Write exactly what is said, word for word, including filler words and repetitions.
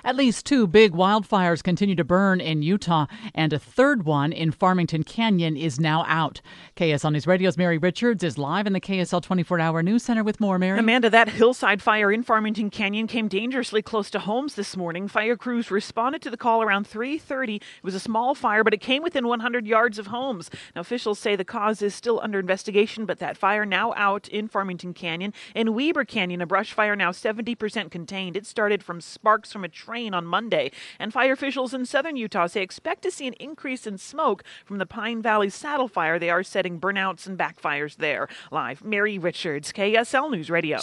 At least two big wildfires continue to burn in Utah, and a third one in Farmington Canyon is now out. K S L News Radio's Mary Richards is live in the K S L twenty-four hour News Center with more. Mary? Amanda, that hillside fire in Farmington Canyon came dangerously close to homes this morning. Fire crews responded to the call around three thirty. It was a small fire, but it came within one hundred yards of homes. Now, officials say the cause is still under investigation, but that fire now out in Farmington Canyon. In Weber Canyon, a brush fire now seventy percent contained. It started from sparks from a train on Monday, and fire officials in southern Utah say expect to see an increase in smoke from the Pine Valley Saddle Fire. They are setting burnouts and backfires there. Live, Mary Richards, K S L News Radio.